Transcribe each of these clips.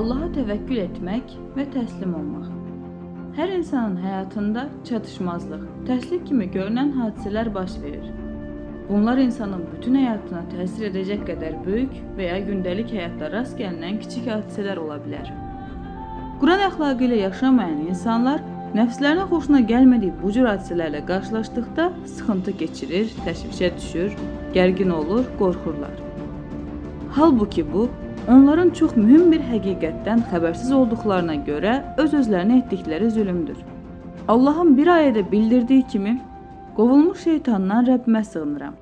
Allaha təvəkkül etmək və təslim olmaq. Hər insanın həyatında çatışmazlıq, tərslik kimi görünən hadisələr baş verir. Bunlar insanın bütün həyatına təsir edəcək qədər böyük və ya gündəlik həyatda rast gəlinən kiçik hadisələr ola bilər. Quran əxlaqı ilə yaşamayan insanlar nəfslərinə xoşuna gəlmədiyi bu cür hadisələrlə qarşılaşdıqda sıxıntı keçirir, təşvişə düşür, gərgin olur, qorxurlar. Halbuki bu, onların çox mühüm bir həqiqətdən xəbərsiz olduqlarına görə öz-özlərinə etdikləri zülümdür. Allahın bir ayədə bildirdiyi kimi, qovulmuş şeytandan Rəbbimə sığınıram.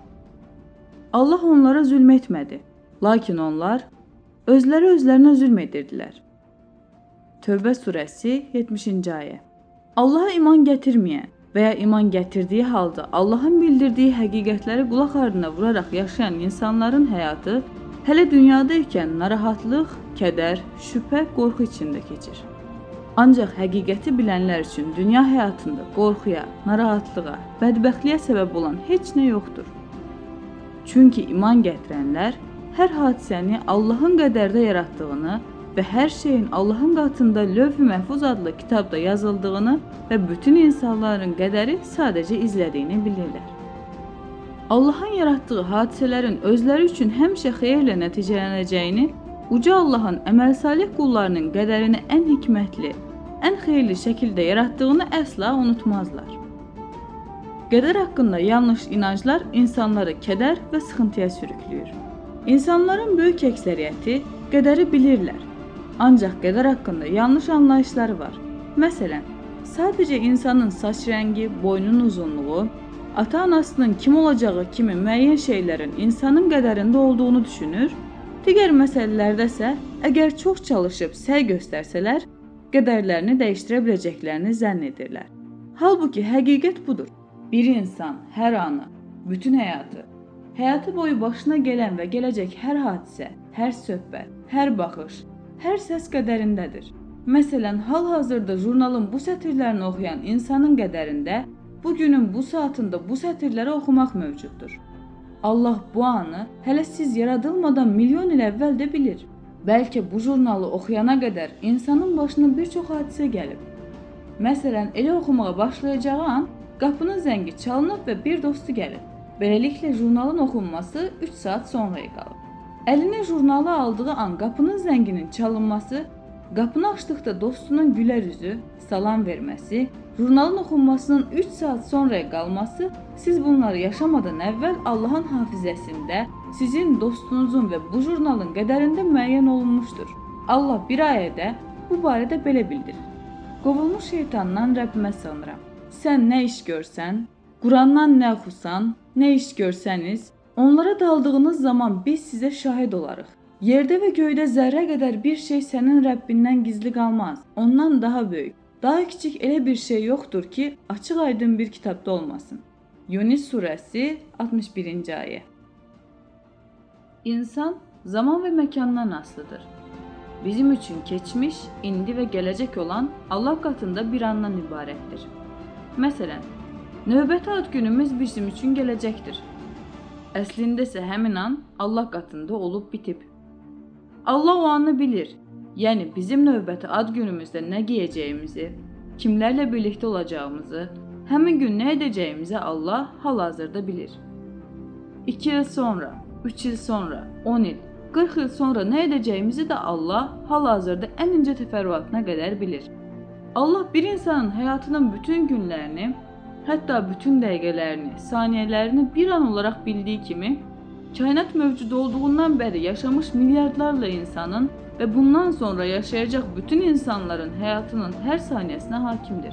Allah onlara zülm etmədi, lakin onlar özləri özlərinə zülm edirdilər. Tövbə surəsi 70-ci ayə. Allaha iman gətirməyən və ya iman gətirdiyi halda Allahın bildirdiyi həqiqətləri qulaq ardına vuraraq yaşayan insanların həyatı hələ dünyada ikən narahatlıq, kədər, şübhə, qorxu içində keçir. Ancaq həqiqəti bilənlər üçün dünya həyatında qorxuya, narahatlığa, bədbəxtliyə səbəb olan heç nə yoxdur. Çünki iman gətirənlər hər hadisəni Allahın qədərdə yaratdığını və hər şeyin Allahın qatında Lövh-i Məhfuz adlı kitabda yazıldığını və bütün insanların qədəri sadəcə izlədiyini bilirlər. Allahın yaratdığı hadisələrin özləri üçün həmişə xeyirlə nəticələnəcəyini, uca Allahın əməl salih qullarının qədərini ən hikmətli, ən xeyirli şəkildə yaratdığını əsla unutmazlar. Qədər haqqında yanlış inanclar insanları kədər və sıxıntıya sürükləyir. İnsanların böyük əksəriyyəti qədəri bilirlər. Ancaq qədər haqqında yanlış anlayışları var. Məsələn, sadəcə insanın saç rəngi, boynun uzunluğu, ata-anasının kim olacağı kimi müəyyən şeylərin insanın qədərində olduğunu düşünür, digər məsələlərdə isə əgər çox çalışıb səy göstərsələr, qədərlərini dəyişdirə biləcəklərini zənn edirlər. Halbuki həqiqət budur. Bir insan hər anı, bütün həyatı boyu başına gələn və gələcək hər hadisə, hər söhbət, hər baxış, hər səs qədərindədir. Məsələn, hal-hazırda jurnalın bu sətirlərini oxuyan insanın qədərində bugünün bu saatında bu sətirləri oxumaq mövcuddur. Allah bu anı hələ siz yaradılmadan milyon il əvvəl də bilir. Bəlkə bu jurnalı oxuyana qədər insanın başına bir çox hadisə gəlib. Məsələn, elə oxumağa başlayacağı an qapının zəngi çalınıb və bir dostu gəlib. Beləliklə jurnalın oxunması 3 saat sonraya qalıb. Əlinə jurnalı aldığı an qapının zənginin çalınması, qapını açdıqda dostunun gülər üzü, salam verməsi, jurnalın oxunmasının 3 saat sonraya qalması, siz bunları yaşamadan əvvəl Allahın hafizəsində, sizin dostunuzun və bu jurnalın qədərində müəyyən olunmuşdur. Allah bir ayədə bu barədə belə bildirir. Qovulmuş şeytandan Rəbbimə sığınıram. Sən nə iş görsən, Qurandan nə oxusan, nə iş görsəniz, onlara daldığınız zaman biz sizə şahid olarıq. Yerdə və göydə zərrə qədər bir şey sənin Rəbbindən gizli qalmaz. Ondan daha böyük, daha kiçik elə bir şey yoxdur ki, açıq aydın bir kitabda olmasın. Yunus surəsi 61-ci ayə. İnsan zaman və məkandan asılıdır. Bizim üçün keçmiş, indi və gələcək olan Allah qatında bir andan ibarətdir. Məsələn, növbəti ad günümüz bizim üçün gələcəkdir. Əslində isə həmin an Allah qatında olub bitib. Allah o anı bilir, yəni bizim növbəti ad günümüzdə nə geyəcəyimizi, kimlərlə birlikdə olacağımızı, həmin gün nə edəcəyimizi Allah hal-hazırda bilir. 2 il sonra, 3 il sonra, 10 il, 40 il sonra nə edəcəyimizi də Allah hal-hazırda ən incə təfərrüatına qədər bilir. Allah bir insanın həyatının bütün günlərini, hətta bütün dəqiqələrini, saniyələrini bir an olaraq bildiyi kimi, kainat mövcud olduğundan bəri yaşamış milyardlarla insanın və bundan sonra yaşayacaq bütün insanların həyatının hər saniyəsinə hakimdir.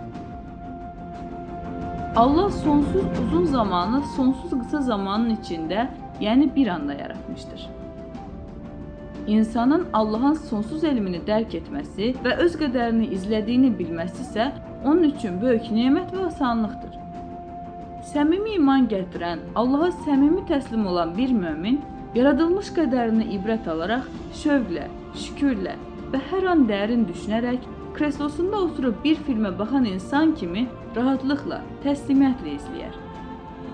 Allah sonsuz uzun zamanı sonsuz qısa zamanın içində, yəni bir anda yaratmışdır. İnsanın Allahın sonsuz elmini dərk etməsi və öz qədərini izlədiyini bilməsi isə onun üçün böyük nemət və asanlıqdır. Səmimi iman gətirən, Allaha səmimi təslim olan bir mömin, yaradılmış qədərini ibrət alaraq, şövqlə, şükürlə və hər an dərin düşünərək, kreslosunda oturub bir filmə baxan insan kimi rahatlıqla, təslimiyyətlə izləyər.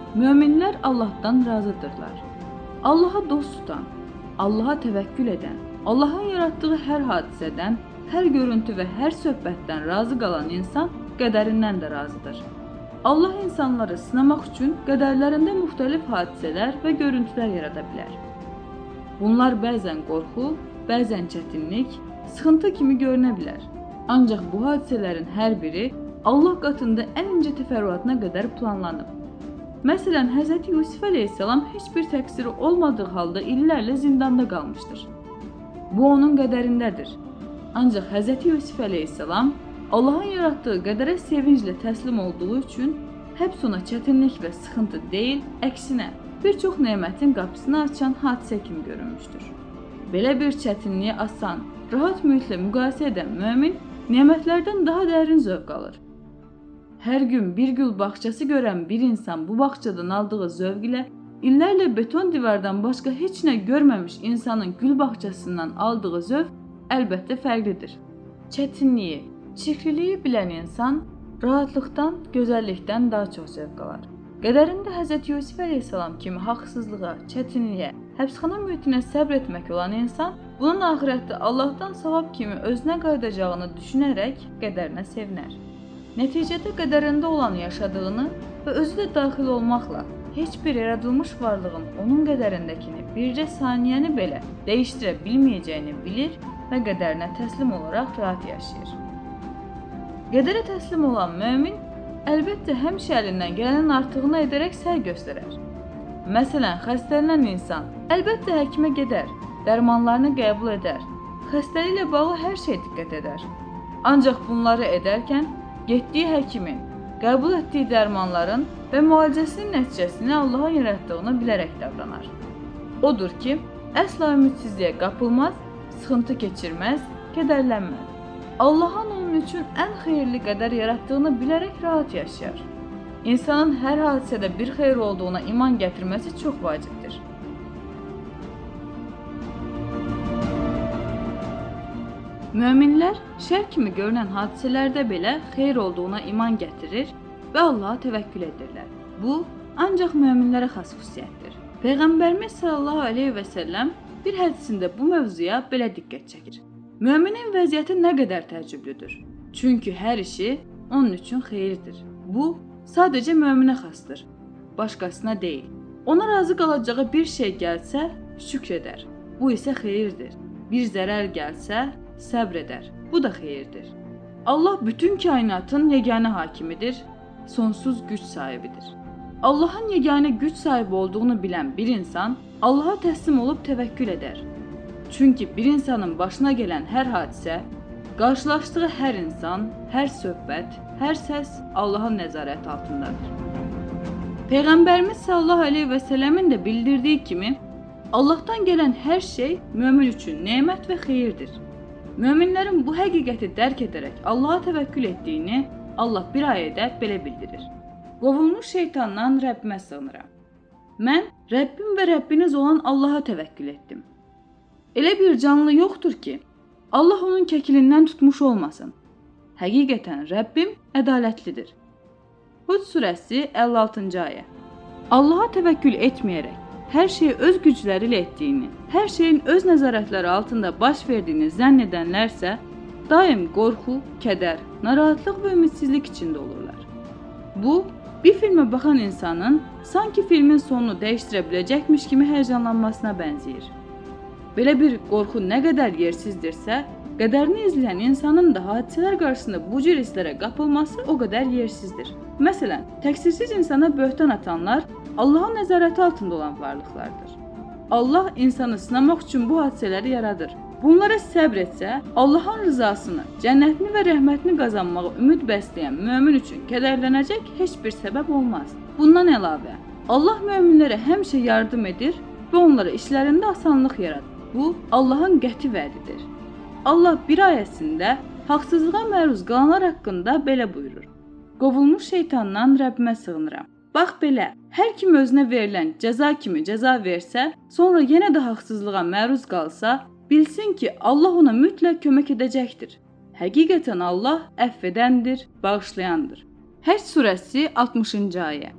Möminlər Allahdan razıdırlar. Allaha dost tutan, Allaha təvəkkül edən, Allahın yaratdığı hər hadisədən, hər görüntü və hər söhbətdən razı qalan insan qədərindən də razıdır. Allah insanları sınamaq üçün qədərlərində müxtəlif hadisələr və görüntülər yarada bilər. Bunlar bəzən qorxu, bəzən çətinlik, sıxıntı kimi görünə bilər. Ancaq bu hadisələrin hər biri Allah qatında ən incə təfərrüatına qədər planlanıb. Məsələn, Hz. Yusif əleyhissalam heç bir təqsiri olmadığı halda illərlə zindanda qalmışdır. Bu onun qədərindədir. Ancaq Hz. Yusif əleyhissalam Allahın yaratdığı qədərə sevinclə təslim olduğu üçün həbs ona çətinlik və sıxıntı deyil, əksinə bir çox nemətin qapısını açan hadisə kimi görünmüşdür. Belə bir çətinliyi asan, rahat mühitlə müqayisə edən mömin nemətlərdən daha dərin zövq alır. Hər gün bir gül bağçası görən bir insan bu bağçadan aldığı zövq ilə illərlə beton divardan başqa heç nə görməmiş insanın gül bağçasından aldığı zövq əlbəttə fərqlidir. Çətinliyi, çirkliliyi bilən insan rahatlıqdan, gözəllikdən daha çox zövq alar. Qədərində Hz. Yusif əleyhissalam kimi haqsızlığa, çətinliyə, həbsxana mühitinə səbr etmək olan insan bunun axirətdə Allahdan savab kimi özünə qayıdacağını düşünərək qədərinə sevinər. Nəticədə qədərində olan yaşadığını və özü də daxil olmaqla heç bir yaradılmış varlığın onun qədərindəkini bircə saniyəni belə dəyişdirə bilməyəcəyini bilir və qədərinə təslim olaraq rahat yaşayır. Qədərə təslim olan mömin əlbəttə həmişə əlindən gələnin artığını edərək səy göstərər. Məsələn, xəstələnən insan əlbəttə həkimə gedər, dərmanlarını qəbul edər, xəstəliklə bağlı hər şey diqqət edər. Ancaq bunları edərkən getdiyi həkimin, qəbul etdiyi dərmanların və müalicəsinin nəticəsini Allahın yaratdığını bilərək davranar. Odur ki, əsla ümidsizliyə qapılmaz, sıxıntı keçirməz, kədərlənməz. Allahın onun üçün ən xeyirli qədər yaratdığını bilərək rahat yaşayar. İnsanın hər hadisədə bir xeyir olduğuna iman gətirməsi çox vacibdir. Möminlər şər kimi görünən hadisələrdə belə xeyir olduğuna iman gətirir və Allaha təvəkkül edirlər. Bu, ancaq möminlərə xas xüsusiyyətdir. Peyğəmbərimiz sallallahu aleyhi və səlləm bir hədisində bu mövzuya belə diqqət çəkir. Möminin vəziyyəti nə qədər təəccüblüdür. Çünki hər işi onun üçün xeyirdir. Bu, sadəcə möminə xasdır, başqasına deyil. Ona razı qalacağı bir şey gəlsə, şükr edər. Bu isə xeyirdir. Bir zərər gəlsə, səbr edər. Bu da xeyirdir. Allah bütün kainatın yeganə hakimidir, sonsuz güc sahibidir. Allahın yeganə güc sahibi olduğunu bilən bir insan Allaha təslim olub təvəkkül edər. Çünki bir insanın başına gələn hər hadisə, qarşılaşdığı hər insan, hər söhbət, hər səs Allahın nəzarəti altındadır. Peyğəmbərimiz sallallahu aleyhi və səlləmin də bildirdiyi kimi, Allahdan gələn hər şey mömin üçün nemət və xeyirdir. Möminlərin bu həqiqəti dərk edərək Allaha təvəkkül etdiyini Allah bir ayədə belə bildirir. Qovulmuş şeytandan Rəbbimə sığınıram. Mən Rəbbim və Rəbbiniz olan Allaha təvəkkül etdim. Elə bir canlı yoxdur ki, Allah onun kəkilindən tutmuş olmasın. Həqiqətən Rəbbim ədalətlidir. Hud surəsi 56-cı ayə. Allaha təvəkkül etməyərək, hər şeyi öz gücləri ilə etdiyini, hər şeyin öz nəzarətləri altında baş verdiyini zənn edənlərsə, daim qorxu, kədər, narahatlıq və ümidsizlik içində olurlar. Bu, bir filmə baxan insanın sanki filmin sonunu dəyişdirə biləcəkmiş kimi həyəcanlanmasına bənzəyir. Belə bir qorxu nə qədər yersizdirsə, qədərini izləyən insanın da hadisələr qarşısında bu cür hisslərə qapılması o qədər yersizdir. Məsələn, təqsirsiz insana böhtan atanlar Allahın nəzarəti altında olan varlıqlardır. Allah insanı sınamaq üçün bu hadisələri yaradır. Bunlara səbr etsə, Allahın rızasını, cənnətini və rəhmətini qazanmağa ümid bəsləyən mömin üçün kədərlənəcək heç bir səbəb olmaz. Bundan əlavə, Allah möminlərə həmişə yardım edir və onlara işlərində asanlıq yaradır. Bu, Allahın qəti vədidir. Allah bir ayəsində haqsızlığa məruz qalanlar haqqında belə buyurur. Qovulmuş şeytandan Rəbbimə sığınıram. Bax belə, hər kim özünə verilən cəza kimi cəza versə, sonra yenə də haqsızlığa məruz qalsa, bilsin ki, Allah ona mütləq kömək edəcəkdir. Həqiqətən Allah əfv edəndir, bağışlayandır. Həcc surəsi 60-cı ayə.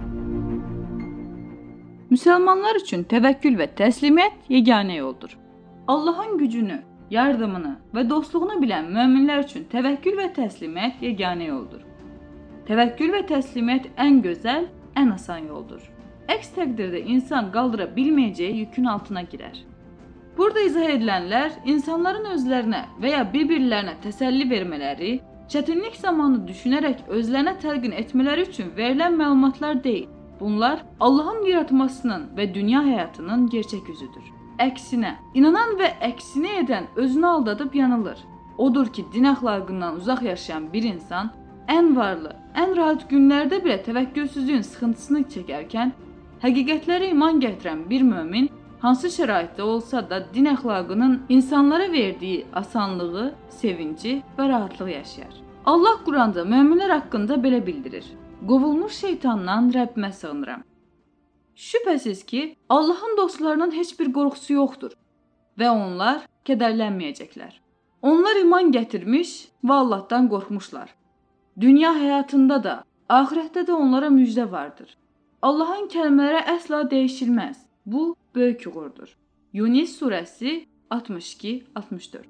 Müsəlmanlar üçün təvəkkül və təslimiyyət yeganə yoldur. Allahın gücünü, yardımını və dostluğunu bilən möminlər üçün təvəkkül və təslimət yeganə yoldur. Təvəkkül və təslimət ən gözəl, ən asan yoldur. Əks təqdirdə insan qaldıra bilməyəcəyi yükün altına girər. Burada izah edilənlər insanların özlərinə və ya bir-birlərinə təsəlli vermələri, çətinlik zamanı düşünərək özlərinə təlqin etmələri üçün verilən məlumatlar deyil. Bunlar Allahın yaratmasının və dünya həyatının gerçək üzüdür. Əksinə, inanan və əksini edən özünü aldadıb yanılır. Odur ki, din əxlaqından uzaq yaşayan bir insan ən varlı, ən rahat günlərdə belə təvəkkülsüzlüyün sıxıntısını çəkərkən, həqiqətlərə iman gətirən bir mömin hansı şəraitdə olsa da din əxlaqının insanlara verdiyi asanlığı, sevinci və rahatlıq yaşayar. Allah Quranda möminlər haqqında belə bildirir: Qovulmuş şeytandan Rəbbimə sığınıram. Şübhəsiz ki, Allahın dostlarının heç bir qorxusu yoxdur və onlar kədərlənməyəcəklər. Onlar iman gətirmiş və Allahdan qorxmuşlar. Dünya həyatında da, axirətdə də onlara müjdə vardır. Allahın kəlmələri əsla dəyişilməz. Bu, böyük uğurdur. Yunus surəsi 62-64.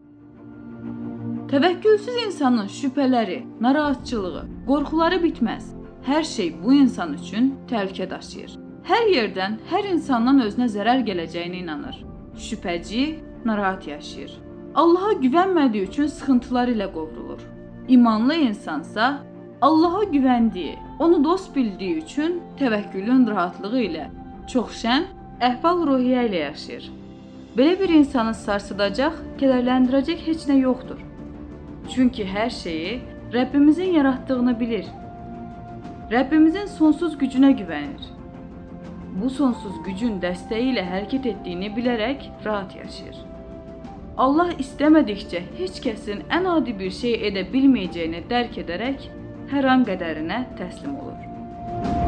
Təvəkkülsüz insanın şübhələri, narahatçılığı, qorxuları bitməz. Hər şey bu insan üçün təhlükə daşıyır. Hər yerdən, hər insandan özünə zərər gələcəyinə inanır. Şübhəci, narahat yaşayır. Allaha güvənmədiyi üçün sıxıntılar ilə qovrulur. İmanlı insansa Allaha güvəndiyi, onu dost bildiyi üçün təvəkkülün rahatlığı ilə çox şən, əhval-ruhiyyə ilə yaşayır. Belə bir insanı sarsıdacaq, kədərləndirəcək heç nə yoxdur. Çünki hər şeyi Rəbbimizin yaratdığını bilir. Rəbbimizin sonsuz gücünə güvənir. Bu sonsuz gücün dəstəyi ilə hərəkət etdiyini bilərək rahat yaşayır. Allah istəmədikcə heç kəsin ən adi bir şey edə bilməyəcəyini dərk edərək hər an qədərinə təslim olur.